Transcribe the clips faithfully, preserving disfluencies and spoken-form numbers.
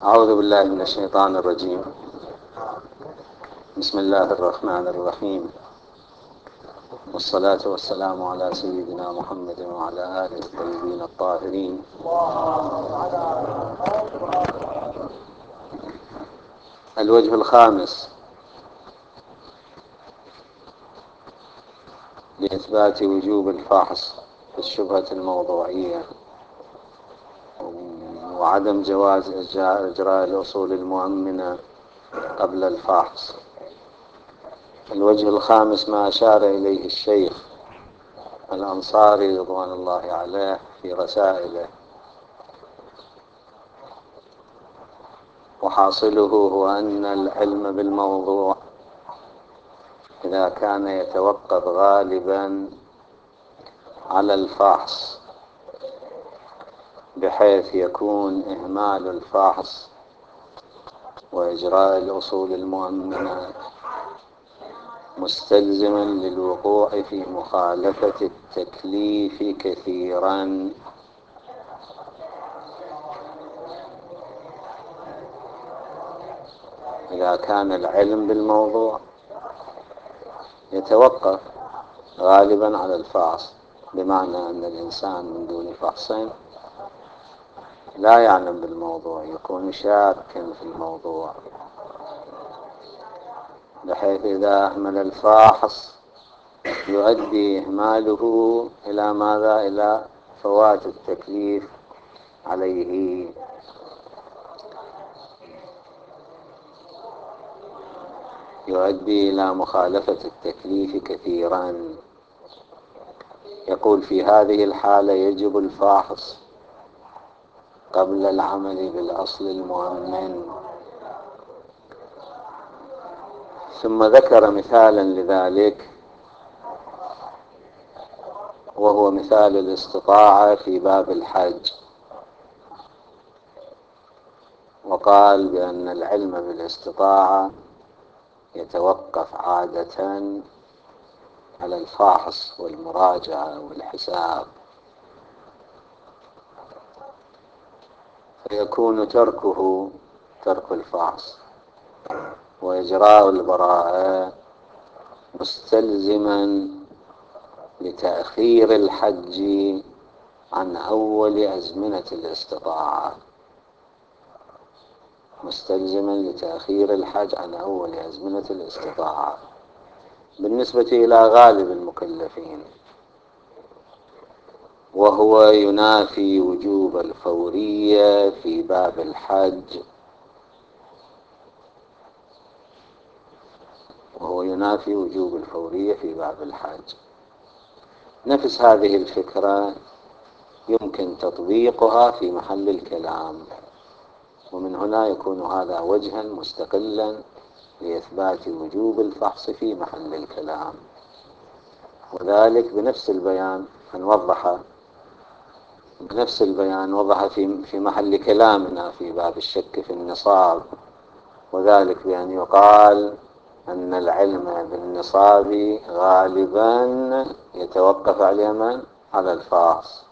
أعوذ بالله من الشيطان الرجيم. بسم الله الرحمن الرحيم، والصلاة والسلام على سيدنا محمد وعلى آله الطيبين الطاهرين. الوجه الخامس لإثبات وجوب الفحص في الشبهة الموضوعية وعدم جواز إجراء الأصول المؤمنة قبل الفحص. الوجه الخامس ما أشار إليه الشيخ الأنصاري رضوان الله عليه في رسائله، وحاصله هو أن العلم بالموضوع إذا كان يتوقف غالبا على الفحص بحيث يكون إهمال الفحص وإجراء الأصول المؤمنة مستلزما للوقوع في مخالفة التكليف كثيرا. إذا كان العلم بالموضوع يتوقف غالبا على الفحص، بمعنى أن الإنسان من دون فحص لا يعلم بالموضوع، يكون شاكا في الموضوع، بحيث إذا أهمل الفاحص يؤدي إهماله إلى ماذا؟ إلى فوات التكليف عليه. يؤدي إلى مخالفة التكليف كثيرا. يقول في هذه الحالة يجب الفاحص قبل العمل بالأصل المؤمن. ثم ذكر مثالا لذلك، وهو مثال الاستطاعة في باب الحج، وقال بأن العلم بالاستطاعة يتوقف عادة على الفحص والمراجعة والحساب، فيكون تركه ترك الفحص وإجراء البراءة مستلزما لتأخير الحج عن أول أزمنة الاستطاعة مستلزما لتأخير الحج عن أول أزمنة الاستطاعة بالنسبة إلى غالب المكلفين، وهو ينافي وجوب الفورية في باب الحج وهو ينافي وجوب الفورية في باب الحج. نفس هذه الفكرة يمكن تطبيقها في محل الكلام، ومن هنا يكون هذا وجها مستقلا لإثبات وجوب الفحص في محل الكلام، وذلك بنفس البيان نوضح بنفس البيان وضح في في محل كلامنا في باب الشك في النصاب، وذلك بأن يقال أن العلم بالنصاب غالبا يتوقف على من؟ على الفحص.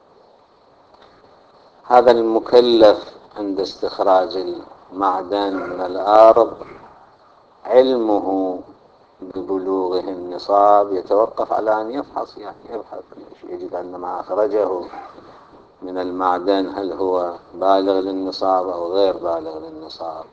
هذا المكلف عند استخراج المعدن من الأرض علمه ببلوغه النصاب يتوقف على أن يفحص، يعني يبحث يجد أن ما أخرجه من المعدن هل هو بالغ للنصاب أو غير بالغ للنصاب،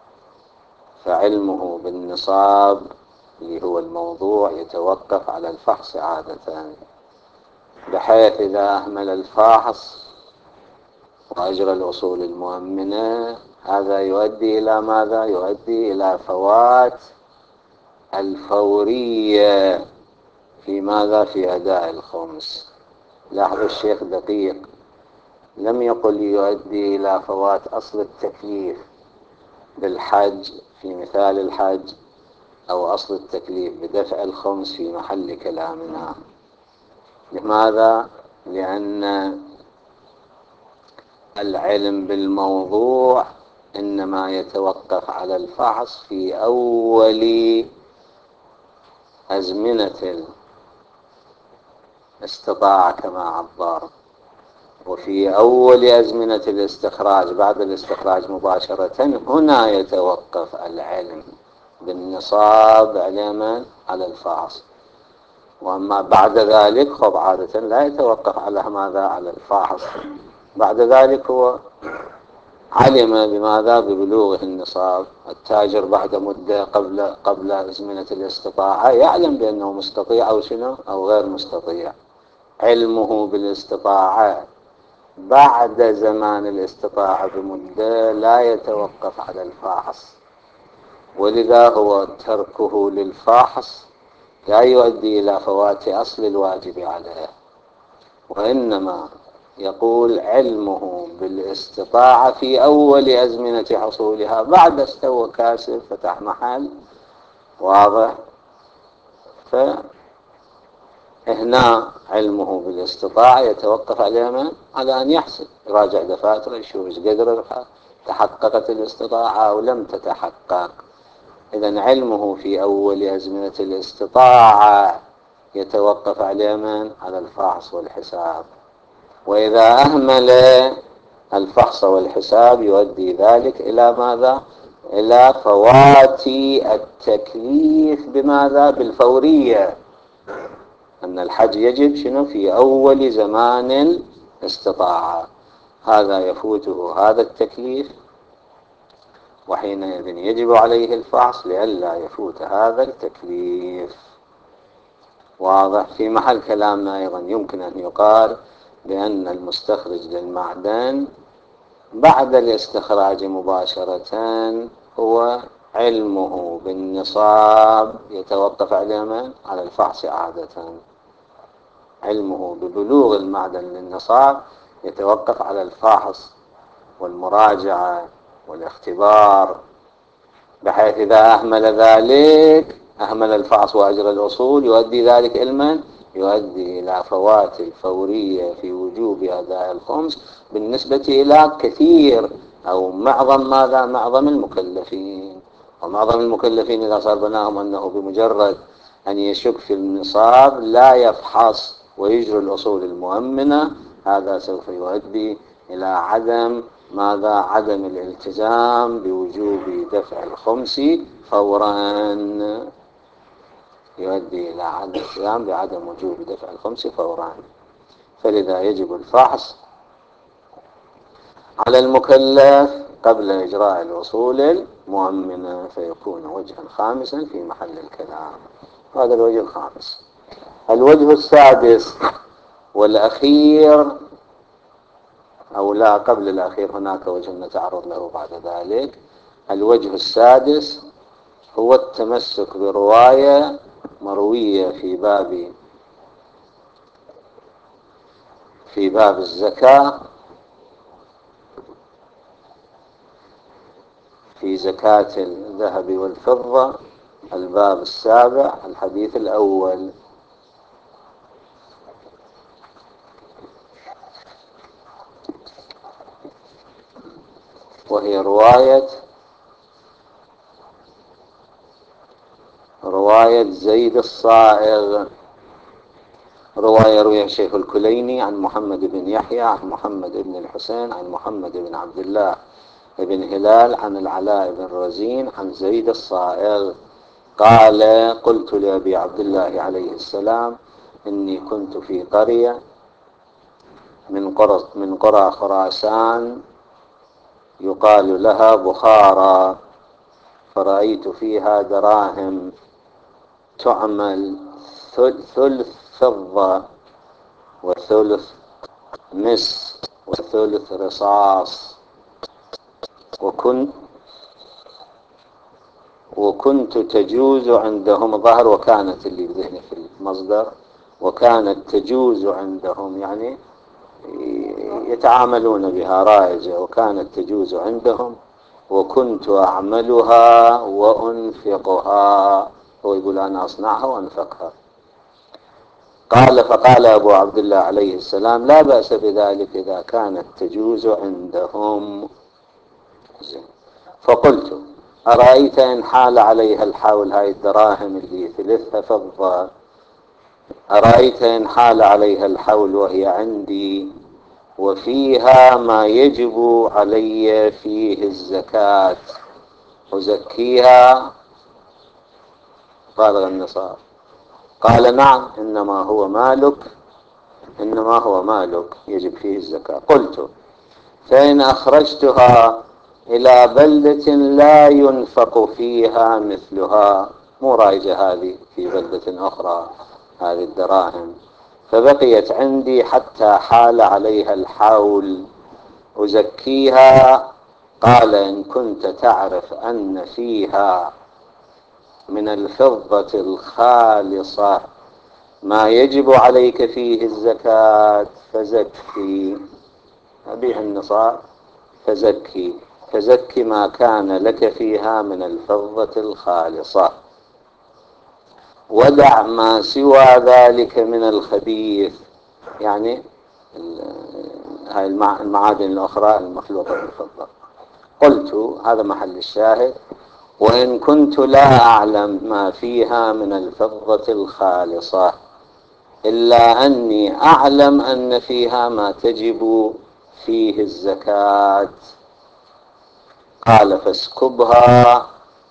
فعلمه بالنصاب اللي هو الموضوع يتوقف على الفحص عادة، بحيث إذا أهمل الفاحص وأجرى الأصول المؤمنة هذا يؤدي إلى ماذا؟ يؤدي إلى فوات الفورية في ماذا؟ في أداء الخمس. لاحظوا الشيخ دقيق، لم يقل يؤدي إلى فوات أصل التكليف بالحج في مثال الحج أو أصل التكليف بدفع الخمس في محل كلامنا. لماذا؟ لأن العلم بالموضوع إنما يتوقف على الفحص في أول أزمنة الاستطاعة كما عبر، وفي أول أزمنة الاستخراج بعد الاستخراج مباشرة هنا يتوقف العلم بالنصاب علما على الفحص. وأما بعد ذلك خب عادة لا يتوقف على ماذا؟ على الفحص. بعد ذلك هو علم بماذا؟ ببلوغه النصاب. التاجر بعد مدة قبل قبل أزمنة الاستطاعة يعلم بأنه مستطيع أو شنو أو غير مستطيع. علمه بالاستطاعة بعد زمان الاستطاعة بمدة لا يتوقف على الفاحص، ولذا هو تركه للفاحص لا يؤدي إلى فوات أصل الواجب عليه، وإنما يقول علمه بالاستطاعة في أول أزمنة حصولها. بعد استوى كاسب فتح محل واضح، فهنا علمه بالاستطاعة يتوقف على من؟ على أن يحسب، يراجع دفاتره يشوف ايش قدر، تحققت الاستطاعة أو لم تتحقق. إذن علمه في أول أزمنة الاستطاعة يتوقف على من؟ على الفحص والحساب. وإذا أهمل الفحص والحساب يؤدي ذلك إلى ماذا؟ إلى فوات التكليف بماذا؟ بالفورية. أن الحج يجب شنو؟ في أول زمان الاستطاعة، هذا يفوته هذا التكليف، وحينئذ يجب عليه الفحص لئلا يفوت هذا التكليف. واضح؟ في محل كلامنا أيضا يمكن أن يقال بأن المستخرج للمعدن بعد الاستخراج مباشرة هو علمه بالنصاب يتوقف على من؟ على الفحص عادة. علمه ببلوغ المعدن للنصاب يتوقف على الفحص والمراجعة والاختبار، بحيث إذا أهمل ذلك أهمل الفحص وأجرى الأصول يؤدي ذلك علما يؤدي إلى فوات الفورية في وجوب أداء الخمس بالنسبة إلى كثير أو معظم ماذا؟ معظم المكلفين. ومعظم المكلفين إذا صار بناهم أنه بمجرد أن يشك في النصاب لا يفحص ويجري الأصول المؤمنة، هذا سوف يؤدي إلى عدم ماذا؟ عدم الالتزام بوجوب دفع الخمس فورا، يؤدي إلى عدم الالتزام بعدم وجوب دفع الخمس فورا. فلذا يجب الفحص على المكلف قبل إجراء الأصول المؤمنة، فيكون وجها خامسا في محل الكلام. هذا الوجه الخامس. الوجه السادس والأخير، أو لا قبل الأخير، هناك وجه نتعرض له بعد ذلك. الوجه السادس هو التمسك برواية مروية في باب في باب الزكاة، في زكاة الذهب والفضة، الباب السابع الحديث الأول، وهي رواية رواية زيد الصائغ. رواية روي الشيخ الكليني عن محمد بن يحيى عن محمد بن الحسين عن محمد بن عبد الله بن هلال عن العلاء بن رزين عن زيد الصائغ قال: قلت لأبي عبد الله عليه السلام: إني كنت في قرية من قرى من قرى خراسان يقال لها بخارى، فرأيت فيها دراهم تعمل ثلث فضة وثلث مس وثلث رصاص، وكنت وكنت تجوز عندهم ظهر، وكانت اللي بذهني في المصدر وكانت تجوز عندهم، يعني يتعاملون بها رائجة، وكانت تجوز عندهم، وكنت أعملها وأنفقها. هو يقول أنا أصنعها وأنفقها. قال فقال أبو عبد الله عليه السلام: لا بأس بذلك إذا كانت تجوز عندهم. فقلت: أرأيت إن حال عليها الحول، هاي الدراهم اللي ثلثها فضة، أرأيت إن حال عليها الحول وهي عندي وفيها ما يجب علي فيه الزكاة أزكيها بالغ النصاب؟ قال نعم، إنما هو مالك، إنما هو مالك يجب فيه الزكاة. قلت فإن أخرجتها إلى بلدة لا ينفق فيها مثلها، مو رايجة هذه في بلدة أخرى هذه الدراهم، فبقيت عندي حتى حال عليها الحول، أزكيها؟ قال إن كنت تعرف أن فيها من الفضة الخالصة ما يجب عليك فيه الزكاة فزكي، أبيع النصاب فزكي، فزكي ما كان لك فيها من الفضة الخالصة، ودع ما سوى ذلك من الخبيث، يعني هاي المعادن الأخرى المخلوطة بالفضة. قلت هذا محل الشاهد: وإن كنت لا أعلم ما فيها من الفضة الخالصة إلا أني أعلم أن فيها ما تجب فيه الزكاة. قال فاسكبها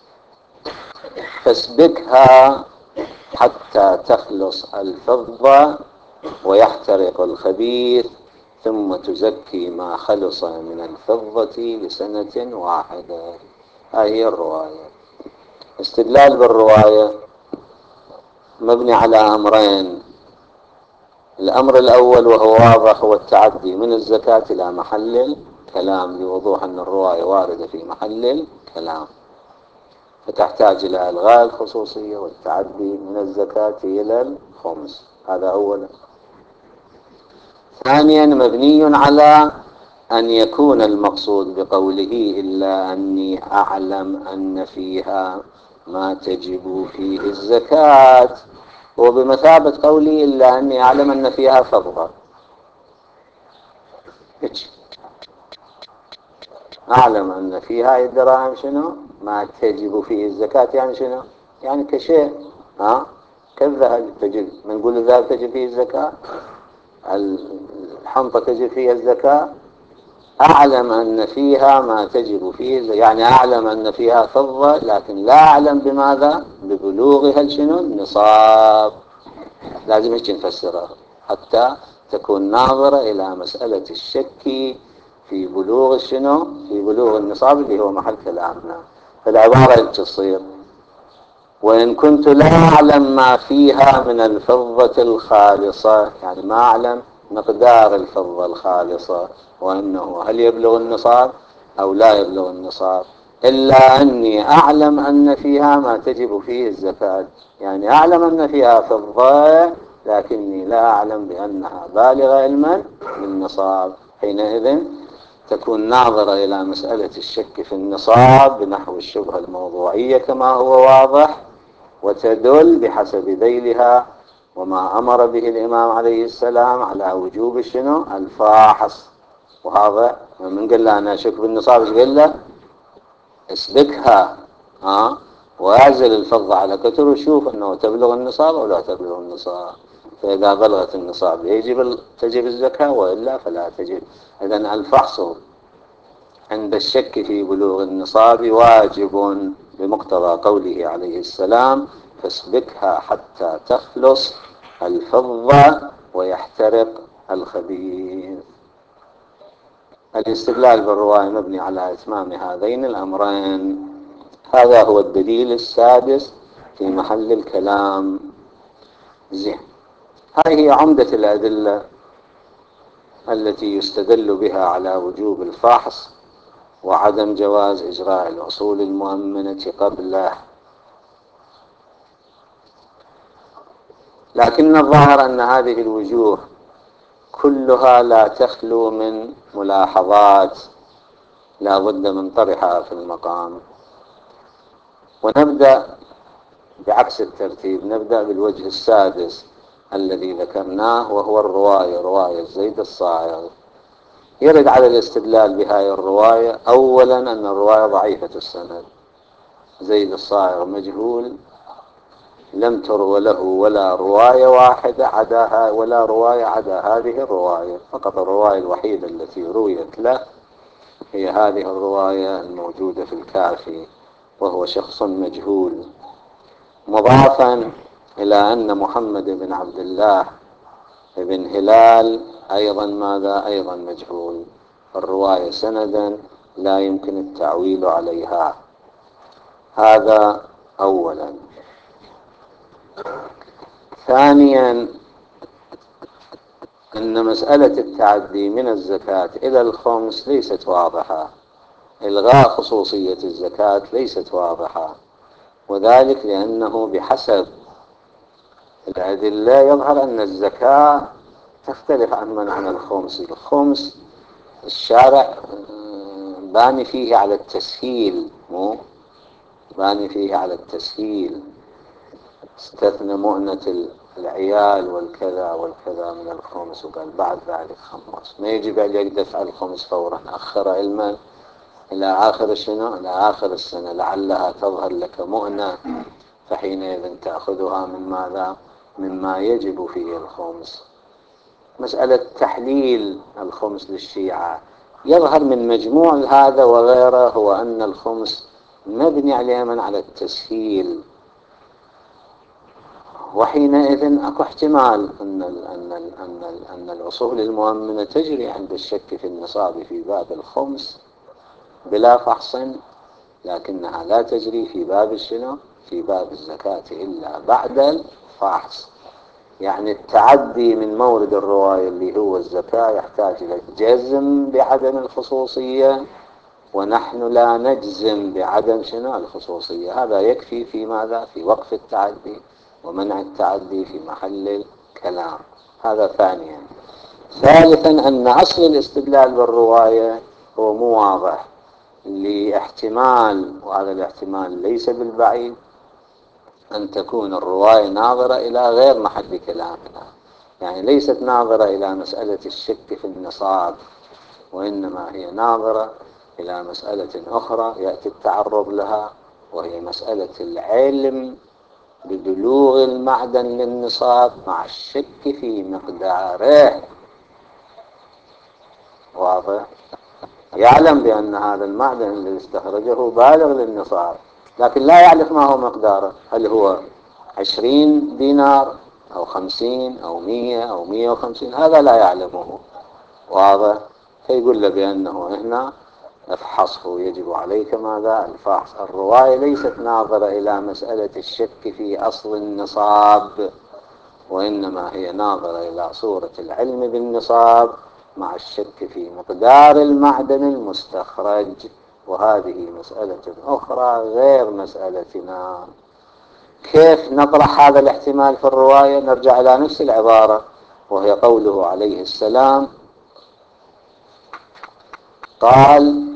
فاسبكها حتى تخلص الفضة ويحترق الخبيث، ثم تزكي ما خلص من الفضة لسنة واحدة. هذه الرواية. استدلال بالرواية مبني على أمرين: الأمر الأول وهو واضح هو التعدي من الزكاة إلى محل الكلام، لوضوح أن الرواية واردة في محل الكلام، فتحتاج إلى إلغاء الخصوصية والتعدي من الزكاة إلى الخمس. هذا أولا. ثانيا مبني على أن يكون المقصود بقوله إلا أني أعلم أن فيها ما تجب فيه الزكاة وبمثابة قولي إلا أني أعلم أن فيها فضة. أعلم أن فيها الدراهم شنو ما تجب فيه الزكاة، يعني شنو؟ يعني كشيء ها كالذهب تجب، من نقول الذهب تجب فيه الزكاة، الحنطة تجب فيها الزكاة. أعلم أن فيها ما تجب فيه، يعني أعلم أن فيها فضة لكن لا أعلم بماذا؟ ببلوغها شنو النصاب. لازم هيك نفسرها حتى تكون ناظرة إلى مسألة الشك في بلوغ شنو في بلوغ النصاب اللي هو محل كلامنا. فالعبارة تصير: وإن كنت لا أعلم ما فيها من الفضة الخالصة، يعني ما أعلم مقدار الفضة الخالصة وأنه هل يبلغ النصاب أو لا يبلغ النصاب، إلا أني أعلم أن فيها ما تجب فيه الزكاة، يعني أعلم أن فيها فضة لكني لا أعلم بأنها بالغة علما بالنصاب. حينئذ تكون ناظرة إلى مسألة الشك في النصاب بنحو الشبهة الموضوعية كما هو واضح، وتدل بحسب ذيلها وما أمر به الإمام عليه السلام على وجوب شنو الفاحص. وهذا من قال له أنا أشك بالنصاب إيش قال له؟ اسلكها ها وأعزل الفضة على كتر وشوف أنه تبلغ النصاب أو لا تبلغ النصاب، فإذا بلغت النصاب يجب تجب الزكاة وإلا فلا تجب. إذن الفحص عند الشك في بلوغ النصاب واجب بمقتضى قوله عليه السلام: فاسبكها حتى تخلص الفضة ويحترق الخبيث. الاستدلال بالرواية مبني على إتمام هذين الأمرين. هذا هو الدليل السادس في محل الكلام. زين، هذه هي عمدة الأدلة التي يستدل بها على وجوب الفحص وعدم جواز إجراء الأصول المؤمنة قبله. لكن الظاهر أن هذه الوجوه كلها لا تخلو من ملاحظات لا بد من طرحها في المقام. ونبدأ بعكس الترتيب، نبدأ بالوجه السادس الذي ذكرناه وهو الرواية، رواية زيد الصاعغ. يرد على الاستدلال بهذه الرواية أولا أن الرواية ضعيفة السند، زيد الصاعغ مجهول لم تروى له ولا رواية واحدة عدا ولا رواية عدا هذه الرواية، فقط الرواية الوحيدة التي رويت له هي هذه الرواية الموجودة في الكافي، وهو شخص مجهول، مضافا إلى أن محمد بن عبد الله بن هلال أيضا ماذا أيضا مجهول، الرواية سندا لا يمكن التعويل عليها. هذا أولا. ثانيا، أن مسألة التعدي من الزكاة إلى الخمس ليست واضحة، إلغاء خصوصية الزكاة ليست واضحة، وذلك لأنه بحسب الأدلة يظهر أن الزكاة تختلف عن منع الخمس. الخمس الشارع باني فيه على التسهيل، مو باني فيه على التسهيل، استثنى مؤنة العيال والكذا والكذا من الخمس، وقال بعد ذلك خمس، ما يجب أن يدفع الخمس فورا، أخر علما إلى آخر شنو؟ إلى آخر السنة لعلها تظهر لك مؤنة، فحينئذ تأخذها من ماذا؟ مما يجب فيه الخمس. مسألة تحليل الخمس للشيعة يظهر من مجموع هذا وغيره هو أن الخمس مبني عليه على التسهيل، وحينئذ أكو احتمال أن ال أن ال أن ال أن الأصول المؤمنة تجري عند الشك في النصاب في باب الخمس بلا فحص، لكنها لا تجري في باب الشنو؟ في باب الزكاة إلا بعد الفحص. يعني التعدي من مورد الرواية اللي هو الزكاة يحتاج إلى الجزم بعدم الخصوصية، ونحن لا نجزم بعدم شنو؟ الخصوصية. هذا يكفي في ماذا؟ في وقف التعدي ومنع التعدي في محل الكلام. هذا ثانيا. ثالثا، أن أصل الاستدلال بالرواية هو مو واضح، لاحتمال، وهذا الاحتمال ليس بالبعيد، أن تكون الرواية ناظرة إلى غير محل كلامنا، يعني ليست ناظرة إلى مسألة الشك في النصاب، وإنما هي ناظرة إلى مسألة أخرى يأتي التعرض لها، وهي مسألة العلم ببلوغ المعدن للنصاب مع الشك في مقداره. واضح؟ يعلم بأن هذا المعدن الذي استخرجه بالغ للنصاب، لكن لا يعرف ما هو مقداره، هل هو عشرين دينار أو خمسين أو مية أو مية وخمسين، هذا لا يعلمه. واضح؟ فيقول له بأنه هنا افحصه، يجب عليك ماذا؟ الفحص. الرواية ليست ناظرة إلى مسألة الشك في أصل النصاب، وإنما هي ناظرة إلى صورة العلم بالنصاب مع الشك في مقدار المعدن المستخرج، وهذه مسألة أخرى غير مسألتنا. كيف نطرح هذا الاحتمال في الرواية؟ نرجع إلى نفس العبارة، وهي قوله عليه السلام قال: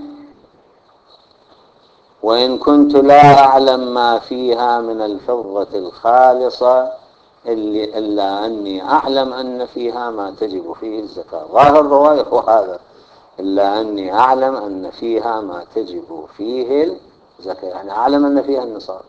وإن كنت لا أعلم ما فيها من الفضة الخالصة اللي إلا أني أعلم أن فيها ما تجب فيه الزكاة. ظاهر الرواية هو هذا، إلا أني أعلم أن فيها ما تجب فيه الزكاة، يعني أعلم أن فيها النصاب.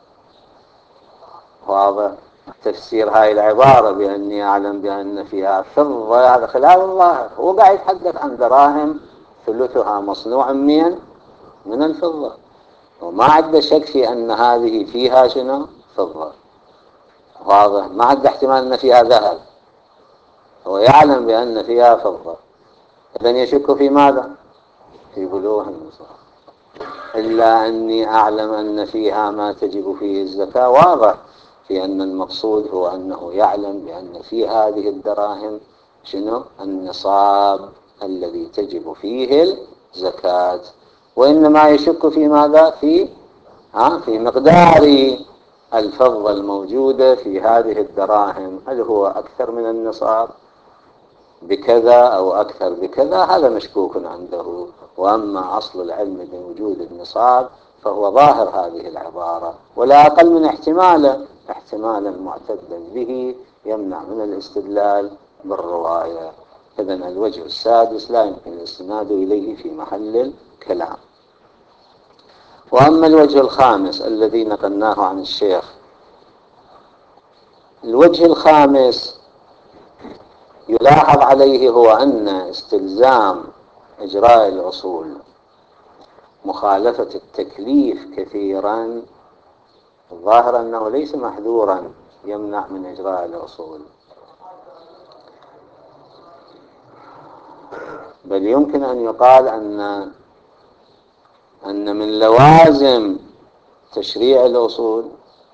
واضح؟ تفسير هاي العبارة بأني أعلم بأن فيها فضة هذا خلاف الظاهر، هو قاعد يتحدث عن دراهم ثلثها مصنوع من من الفضة، وما عنده شك في أن هذه فيها شنو؟ فضة. واضح؟ ما عنده احتمال أن فيها ذهب، هو يعلم بأن فيها فضة، إذن يشك في ماذا؟ في بلوغ النصاب. إلا أني أعلم أن فيها ما تجب فيه الزكاة، واضح في أن المقصود هو أنه يعلم بأن في هذه الدراهم شنو؟ النصاب الذي تجب فيه الزكاة، وإنما يشك في ماذا؟ في ها في مقدار الفضة الموجودة في هذه الدراهم، هل هو أكثر من النصاب بكذا أو أكثر بكذا، هذا مشكوك عنده. وأما أصل العلم بوجود النصاب فهو ظاهر هذه العبارة، ولا أقل من احتماله، احتمالا معتدا به يمنع من الاستدلال بالرواية. إذن الوجه السادس لا يمكن الاستناد إليه في محل الكلام. وأما الوجه الخامس الذي نقلناه عن الشيخ الوجه الخامس يلاحظ عليه هو أن استلزام إجراء الأصول مخالفة التكليف كثيرا، الظاهر أنه ليس محذورا يمنع من إجراء الأصول، بل يمكن أن يقال أن أن من لوازم تشريع الأصول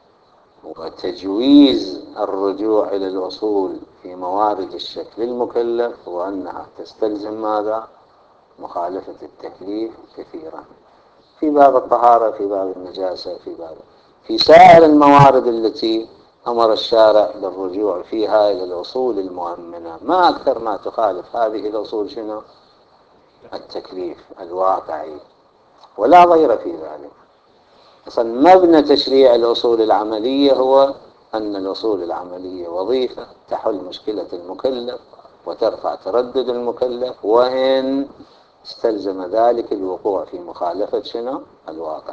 وتجويز الرجوع إلى الأصول في موارد الشكل المكلف هو أنها تستلزم ماذا؟ مخالفة التكليف كثيرا، في باب الطهارة، في باب النجاسة، في باب في سائر الموارد التي أمر الشارع بالرجوع فيها إلى الأصول المؤمنة. ما أكثر ما تخالف هذه الأصول شنو؟ التكليف الواقعي، ولا ضير في ذلك. أصلا مبنى تشريع الأصول العملية هو أن الأصول العملية وظيفة تحل مشكلة المكلف وترفع تردد المكلف، وإن استلزم ذلك الوقوع في مخالفة شنو؟ الواقع.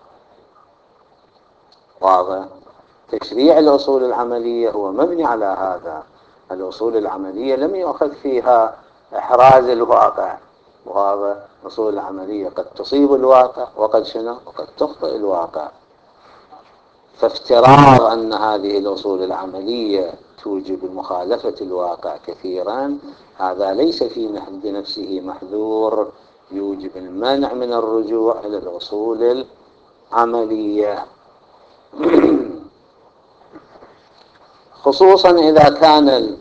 واضح؟ تشريع الأصول العملية هو مبني على هذا. الأصول العملية لم يؤخذ فيها إحراز الواقع، وهذا الأصول العملية قد تصيب الواقع وقد شنو؟ وقد تخطئ الواقع. فافتراض أن هذه الأصول العملية توجب مخالفة الواقع كثيرا، هذا ليس في حد نفسه محذور يوجب المنع من الرجوع إلى الأصول العملية. خصوصا إذا كان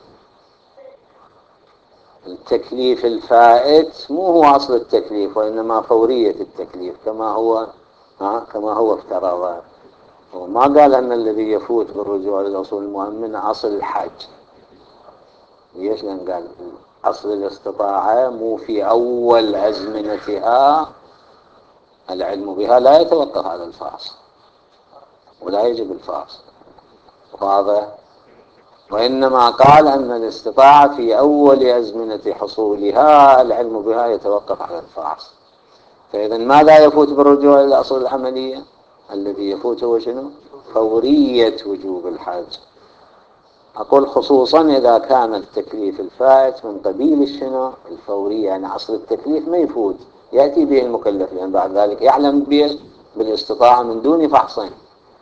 التكليف الفائت مو هو أصل التكليف، وإنما فورية التكليف كما هو ها كما هو افترض. وما قال أن الذي يفوت بالرجوع للأصول المؤمنة أصل الحج. ليش؟ لأن قال أصل الاستطاعة مو في أول أزمنتها، العلم بها لا يتوقف على الفحص ولا يجب الفحص، واضح؟ وإنما قال أن الاستطاعة في أول أزمنة حصولها العلم بها يتوقف على الفحص. فإذا ماذا يفوت بالرجوع إلى الأصول العملية؟ الذي يفوت هو شنو؟ فورية وجوب الحج. أقول خصوصا إذا كان التكليف الفائت من قبيل الشنو؟ الفورية، يعني أصل التكليف ما يفوت، يأتي به المكلف، لأن بعد ذلك يعلم به بالاستطاعة من دون فحصين.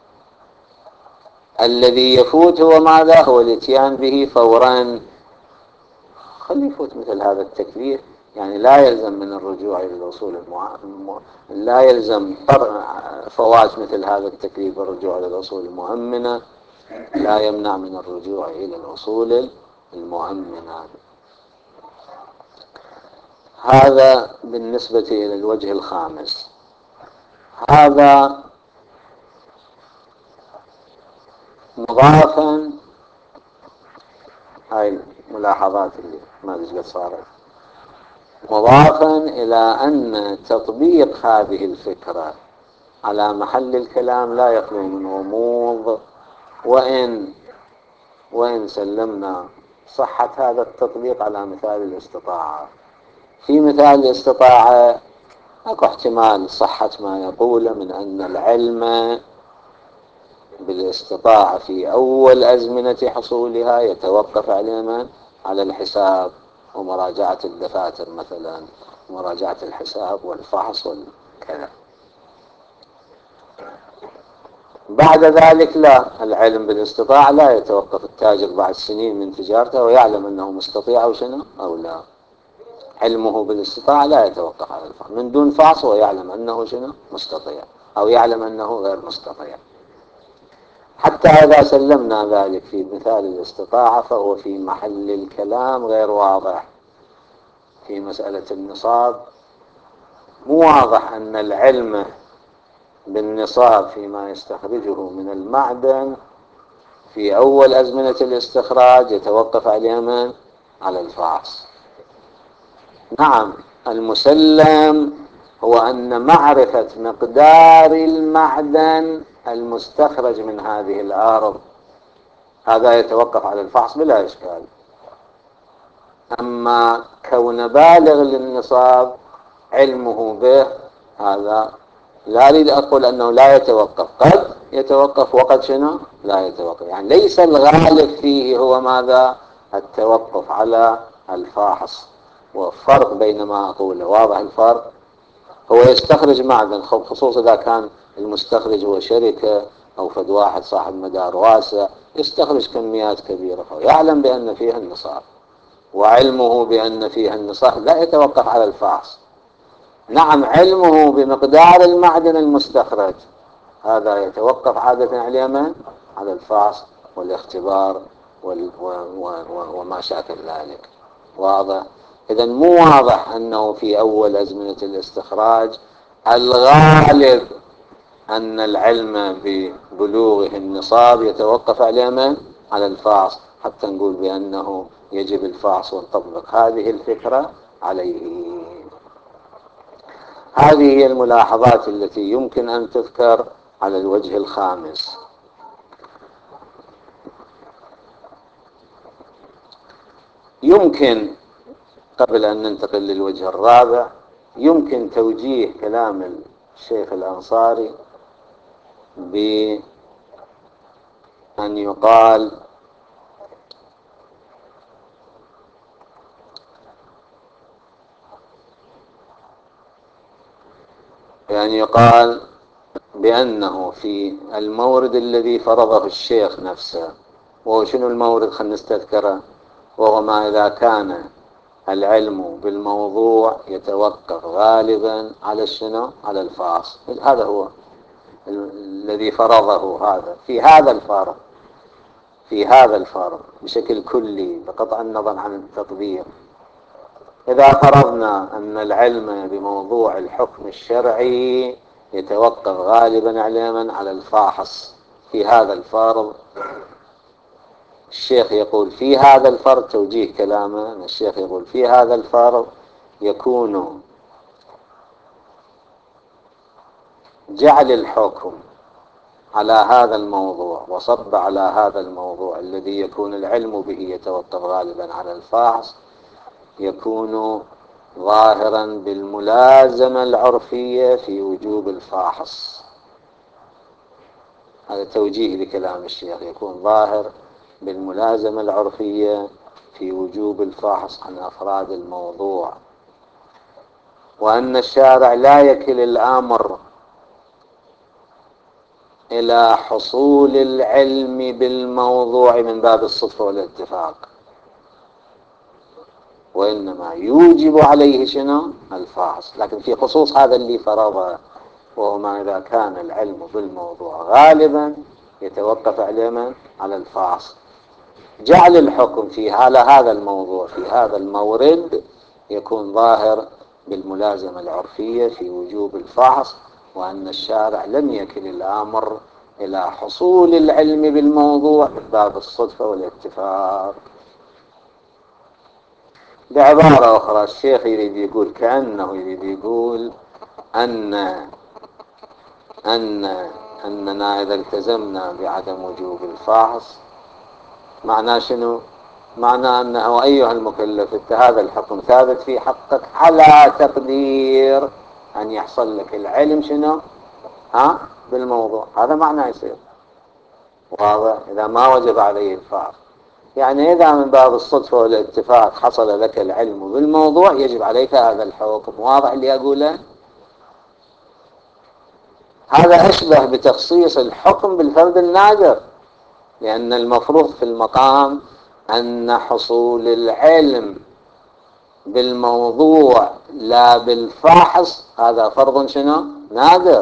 الذي يفوت هو ماذا؟ هو الاتيان به فورا. خلي يفوت مثل هذا التكليف، يعني لا يلزم من الرجوع إلى الأصول المع... لا يلزم فوات مثل هذا التكليف الرجوع إلى الأصول المؤمنة، لا يمنع من الرجوع إلى الأصول المؤمنة. هذا بالنسبة إلى الوجه الخامس. هذا مضافا، هاي الملاحظات اللي ما قد صارت، مضافا إلى أن تطبيق هذه الفكرة على محل الكلام لا يخلو من غموض، وإن وإن سلمنا صحة هذا التطبيق على مثال الاستطاعة. في مثال الاستطاعة اكو احتمال صحة ما يقول من أن العلم بالاستطاعة في أول أزمنة حصولها يتوقف على من؟ على الحساب ومراجعة الدفاتر مثلا، مراجعة الحساب والفحص والكذا. بعد ذلك لا، العلم بالاستطاعة لا يتوقف. التاجر بعد سنين من تجارته ويعلم أنه مستطيع أو شنو أو لا، علمه بالاستطاعة لا يتوقف على الفحص. من دون فحص ويعلم أنه شنو مستطيع أو يعلم أنه غير مستطيع. حتى إذا سلمنا ذلك في مثال الاستطاعة فهو في محل الكلام غير واضح. في مسألة النصاب مو واضح أن العلم بالنصاب فيما يستخرجه من المعدن في أول أزمنة الاستخراج يتوقف على من؟ على الفحص. نعم، المسلم هو أن معرفة مقدار المعدن المستخرج من هذه الأرض هذا يتوقف على الفحص بلا إشكال. أما كون بالغ للنصاب علمه به هذا لا أريد أقول أنه لا يتوقف، قد يتوقف وقد شنو لا يتوقف. يعني ليس الغالب فيه هو ماذا؟ التوقف على الفاحص. وفرق بين ما أقوله، واضح الفرق؟ هو يستخرج معدن، خصوصا إذا كان المستخرج هو شركة أو فد واحد صاحب مدار واسع، يستخرج كميات كبيرة ويعلم بأن فيها النصاب، وعلمه بأن فيها النصاب لا يتوقف على الفحص. نعم، علمه بمقدار المعدن المستخرج هذا يتوقف عادة على من؟ على الفحص والاختبار وال... و... و... و... وما شاكل ذلك. واضح؟ إذا مو واضح أنه في أول أزمنة الاستخراج الغالب أن العلم ببلوغه النصاب يتوقف على من؟ على الفحص، حتى نقول بأنه يجب الفحص ونطبق هذه الفكرة عليه. هذه هي الملاحظات التي يمكن أن تذكر على الوجه الخامس. يمكن قبل أن ننتقل للوجه الرابع يمكن توجيه كلام الشيخ الأنصاري بأن يقال بأن يقال بأنه في المورد الذي فرضه الشيخ نفسه، وهو شنو المورد؟ خلينا نستذكره، وهو ما إذا كان العلم بالموضوع يتوقف غالبا على الشنو؟ على الفحص. هذا هو الذي فرضه. هذا في هذا الفرض في هذا الفرض بشكل كلي بقطع النظر عن التطبيق. إذا فرضنا أن العلم بموضوع الحكم الشرعي يتوقف غالبا على من؟ على الفاحص. في هذا الفرض الشيخ يقول في هذا الفرض، توجيه كلامه الشيخ يقول في هذا الفرض يكون جعل الحكم على هذا الموضوع وصب على هذا الموضوع الذي يكون العلم به يتوقف غالبا على الفاحص، يكون ظاهرا بالملازمة العرفية في وجوب الفاحص. هذا توجيه لكلام الشيخ، يكون ظاهر بالملازمة العرفية في وجوب الفاحص عن أفراد الموضوع، وأن الشارع لا يكل الأمر إلى حصول العلم بالموضوع من باب الصدفة والاتفاق، وإنما يوجب عليه شنو؟ الفحص. لكن في خصوص هذا اللي فرضه، وهو ما إذا كان العلم بالموضوع غالبا يتوقف على من؟ على الفحص. جعل الحكم في على هذا الموضوع في هذا المورد يكون ظاهر بالملازمة العرفية في وجوب الفحص، وأن الشارع لم يكل الأمر إلى حصول العلم بالموضوع من باب الصدفة والاتفاق. بعبارة أخرى الشيخ يريد يقول، كأنه يريد يقول أن أن أننا إذا التزمنا بعدم وجوب الفحص معناه شنو؟ معناه أنه أيها المكلف أنت هذا الحكم ثابت في حقك على تقدير أن يحصل لك العلم شنو؟ ها؟ بالموضوع. هذا معناه يصير واضح إذا ما وجب عليه الفحص. يعني إذا من باب الصدفة والاتفاق حصل لك العلم بالموضوع يجب عليك هذا الحكم. واضح اللي أقوله؟ هذا أشبه بتخصيص الحكم بالفرد النادر، لأن المفروض في المقام أن حصول العلم بالموضوع لا بالفحص هذا فرض شنو؟ نادر.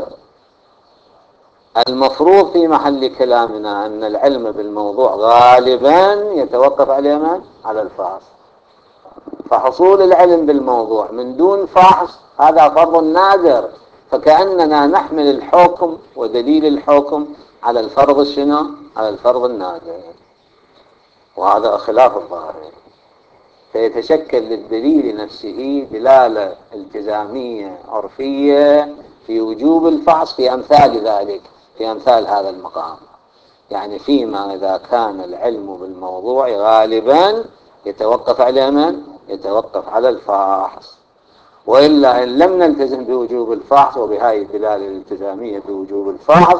المفروض في محل كلامنا أن العلم بالموضوع غالبا يتوقف على من؟ على الفحص. فحصول العلم بالموضوع من دون فحص هذا فرض نادر، فكأننا نحمل الحكم ودليل الحكم على الفرض شنو؟ على الفرض النادر، وهذا خلاف الظاهر. فيتشكل للدليل نفسه دلالة التزامية عرفية في وجوب الفحص في أمثال ذلك، في أمثال هذا المقام. يعني فيما إذا كان العلم بالموضوع غالبا يتوقف على من؟ يتوقف على الفحص. وإلا إن لم نلتزم بوجوب الفحص وبهذه الدلالة الالتزامية بوجوب الفحص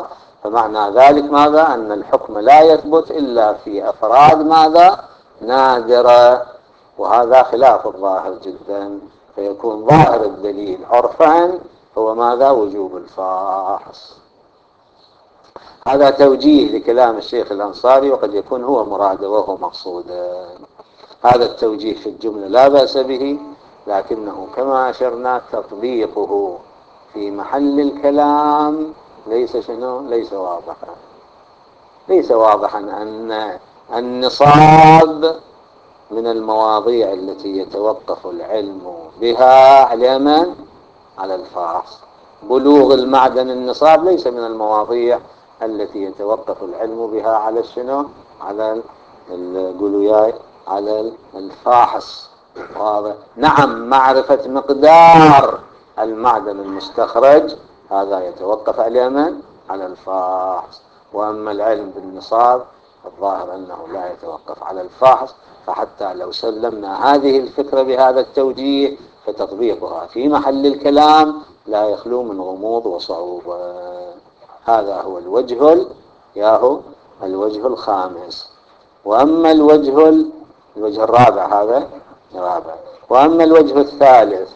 فمعنى ذلك ماذا؟ أن الحكم لا يثبت إلا في أفراد ماذا؟ نادرة، وهذا خلاف الظاهر جدا، فيكون ظاهر الدليل عرفا هو ماذا؟ وجوب الفاحص. هذا توجيه لكلام الشيخ الأنصاري، وقد يكون هو مراده وهو مقصوده. هذا التوجيه في الجملة لا بأس به، لكنه كما أشرنا تطبيقه في محل الكلام ليس شنو؟ ليس واضحا. ليس واضحا أن النصاب من المواضيع التي يتوقف العلم بها على من؟ على الفحص. بلوغ المعدن النصاب ليس من المواضيع التي يتوقف العلم بها على شنو؟ على القلوياي، على الفاحص. نعم، معرفة مقدار المعدن المستخرج هذا يتوقف على من؟ على الفاحص. وأما العلم بالنصاب الظاهر أنه لا يتوقف على الفاحص، فحتى لو سلمنا هذه الفكرة بهذا التوجيه فتطبيقها في محل الكلام لا يخلو من غموض وصعوبة. هذا هو الوجه ياهو الوجه الخامس. وأما الوجه الوجه الرابع، هذا الرابع. وأما الوجه الثالث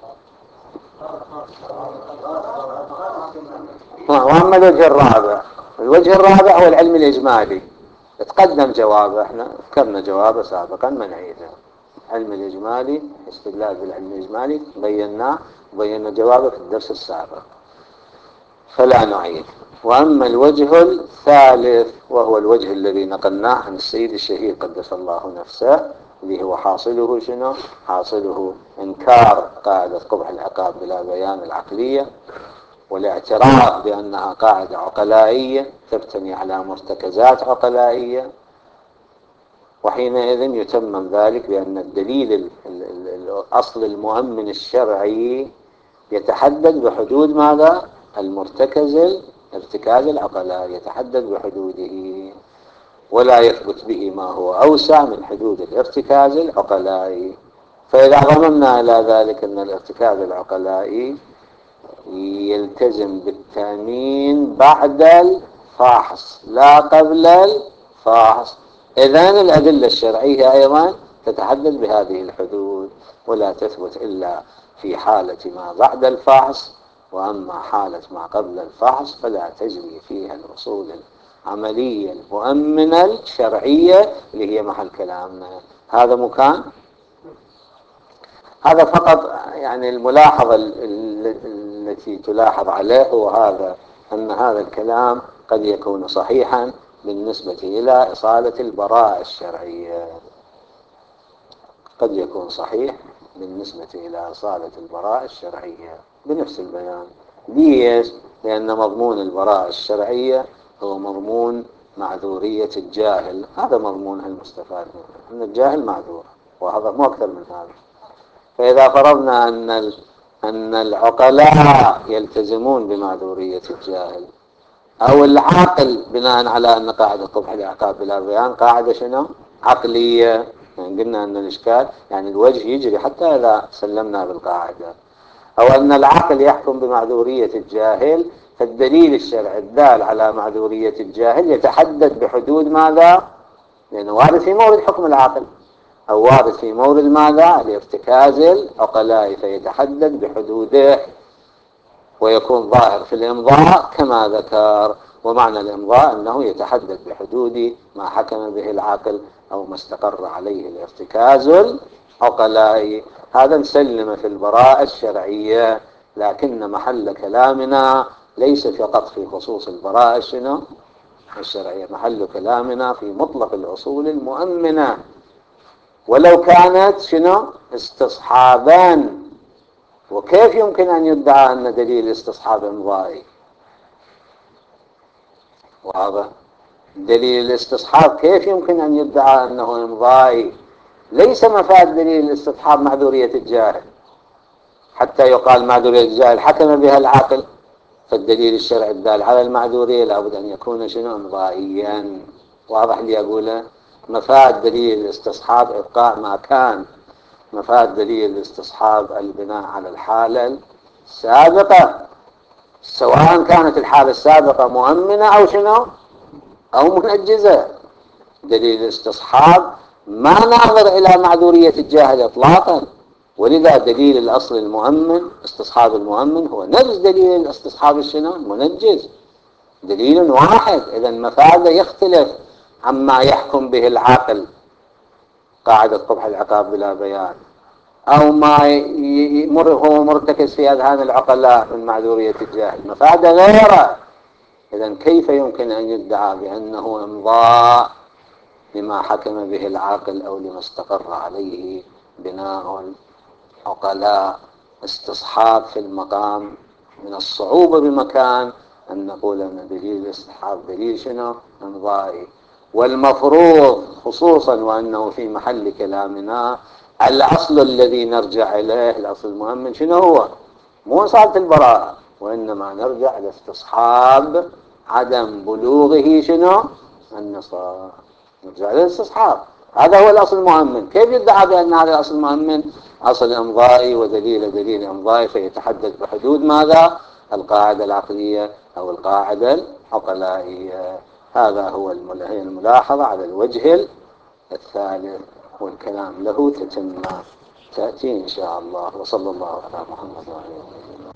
وأما الوجه الرابع الوجه الرابع هو العلم الإجمالي. تقدم جوابه، احنا ذكرنا جوابه سابقا، ما نعيده. علم الإجمالي، استدلال بالعلم الإجمالي بيناه، وبينا جوابه في الدرس السابق، فلا نعيد. وأما الوجه الثالث وهو الوجه الذي نقلناه عن السيد الشهيد قدس الله نفسه، اللي هو حاصله شنو؟ حاصله إنكار قاعدة قبح العقاب بلا بيان العقلية، والاعتراف بأنها قاعدة عقلائية تبتني على مرتكزات عقلائية. وحينئذ يتمم ذلك بأن الدليل الأصل المؤمن الشرعي يتحدد بحدود ماذا؟ المرتكز الارتكاز العقلائي، يتحدد بحدوده، ولا يثبت به ما هو أوسع من حدود الارتكاز العقلائي. فإذا ضمننا إلى ذلك أن الارتكاز العقلائي يلتزم بالتأمين بعد الفاحص لا قبل الفاحص، إذن الأدلة الشرعية أيضا تتحدد بهذه الحدود، ولا تثبت إلا في حالة ما بعد الفحص. وأما حالة ما قبل الفحص فلا تجري فيها الأصول العملية المؤمنة الشرعية اللي هي محل كلامنا. هذا مكان، هذا فقط يعني الملاحظة التي تلاحظ عليه هو هذا، أن هذا الكلام قد يكون صحيحا بالنسبة إلى إصالة البراءة الشرعية، قد يكون صحيح بالنسبة إلى إصالة البراءة الشرعية بنفس البيان. ليش؟ لأن مضمون البراءة الشرعية هو مضمون معذورية الجاهل، هذا مضمونها المستفاد منه، أن الجاهل معذور، وهذا مو أكثر من هذا. فإذا فرضنا أن أن العقلاء يلتزمون بمعذورية الجاهل، أو العاقل بناء على أن قاعدة قبح العقاب بلا بيان قاعدة شنو؟ عقلية. يعني قلنا أن الإشكال يعني الوجه يجري حتى إذا سلمنا بالقاعدة، أو أن العقل يحكم بمعذورية الجاهل، فالدليل الشرعي الدال على معذورية الجاهل يتحدد بحدود ماذا؟ لأنه وارد في مورد حكم العقل، أو وارد في مورد ماذا؟ الارتكاز العقلائي، فيتحدد بحدوده ويكون ظاهر في الإمضاء كما ذكر. ومعنى الإمضاء أنه يتحدد بحدود ما حكم به العقل أو ما استقر عليه الارتكاز العقلائي. هذا نسلم في البراءة الشرعية، لكن محل كلامنا ليس فقط في خصوص البراءة شنو؟ الشرعية، محل كلامنا في مطلق الأصول المؤمنة، ولو كانت شنو؟ استصحابا. وكيف يمكن أن يدعى أن دليل استصحاب إمضائي؟ وهذا دليل الاستصحاب كيف يمكن أن يدعى أنه إمضائي؟ ليس مفاد دليل الاستصحاب معذورية الجاهل حتى يقال معذورية الجاهل حكم بها العاقل، فالدليل الشرعي الدال على المعذورية لابد أن يكون شنو؟ إمضائيا. واضح اللي أقوله؟ مفاد دليل الاستصحاب إبقاء ما كان، مفاد دليل الاستصحاب البناء على الحالة السابقة. سواء كانت الحالة السابقة مؤمنة أو شنو أو منجزة. دليل الاستصحاب ما ناظر إلى معذورية الجاهل إطلاقا، ولذا دليل الأصل المؤمن استصحاب المؤمن هو نفس دليل الاستصحاب الشنو المنجز، دليل واحد. إذا مفاده يختلف عما يحكم به العقل، قاعدة قبح العقاب بلا بيان، أو ما يمر هو مرتكز في أذهان العقلاء من معذورية الجاهل، مفاده غيره. إذا كيف يمكن أن يدعى بأنه إمضاء لما حكم به العاقل أو لما استقر عليه بناء العقلاء؟ استصحاب في المقام من الصعوبة بمكان أن نقول أن دليل الاستصحاب دليل شنو إمضائي. والمفروض خصوصا وأنه في محل كلامنا الأصل الذي نرجع إليه الأصل المؤمن شنو هو؟ مو صارت البراءة، وإنما نرجع لاستصحاب عدم بلوغه شنو النصاب، نرجع للاستصحاب. هذا هو الأصل المؤمن. كيف يدعى بأن هذا الأصل المؤمن أصل إمضائي ودليل دليل إمضائي فيتحدد بحدود ماذا؟ القاعدة العقلية أو القاعدة العقلائية. هذا هو هي الملاحظة على الوجه الثالث، والكلام له تتمة تأتي إن شاء الله. وصلى الله على محمد وعلى آله.